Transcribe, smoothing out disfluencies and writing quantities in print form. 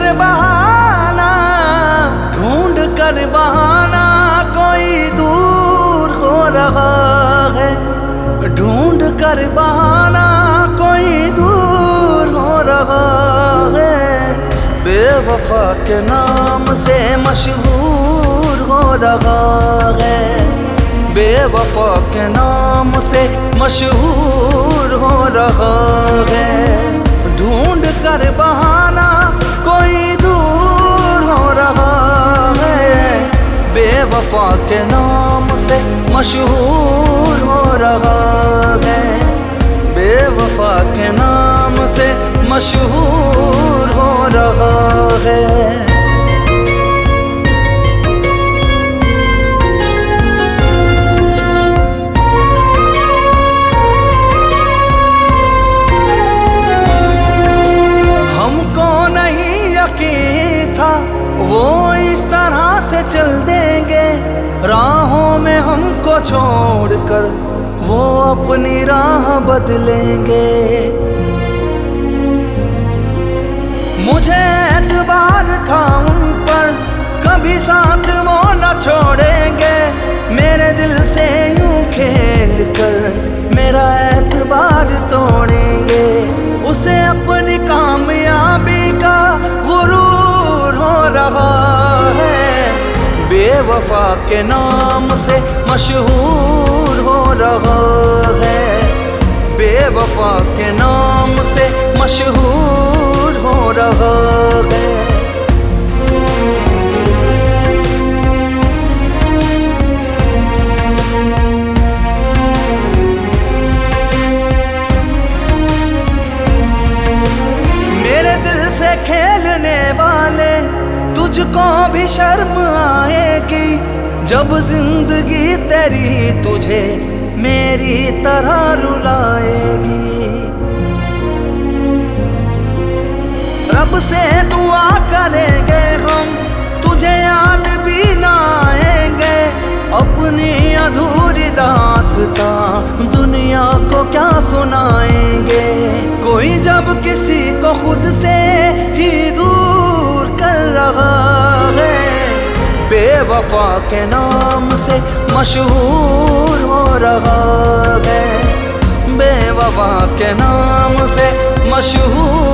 बहाना, ढूंढ कर बहाना कोई दूर हो रहा है, ढूंढ कर बहाना कोई दूर हो रहा है। बेवफा के नाम से मशहूर हो रहा है, बेवफा के नाम से मशहूर हो रहा है। ढूंढ कर बहाना कोई दूर हो रहा है, बेवफा के नाम से मशहूर हो रहा है, बेवफा के नाम से मशहूर हो रहा है। वो इस तरह से चल देंगे राहों में हमको छोड़कर, वो अपनी राह बदलेंगे। मुझे एतबार था उन पर, कभी साथ वो न छोड़ेंगे, मेरे दिल से यूं खेल कर मेरा एतबार तोड़ेंगे। उसे अपनी कामयाबी का गुरूर हो रहा है, बेवफा के नाम से मशहूर हो रहा है, बेवफा के नाम से मशहूर हो रहा है। खेलने वाले तुझको भी शर्म आएगी, जब जिंदगी तेरी तुझे मेरी तरह रुलाएगी। रब से दुआ करेंगे हम, तुझे याद भी ना आएंगे, अपनी अधूरी दास्तां दुनिया को क्या सुनाएंगे। कोई जब किसी को खुद से ही दूर कर रहा है, बेवफा के नाम से मशहूर हो रहा है, बेवफा के नाम से मशहूर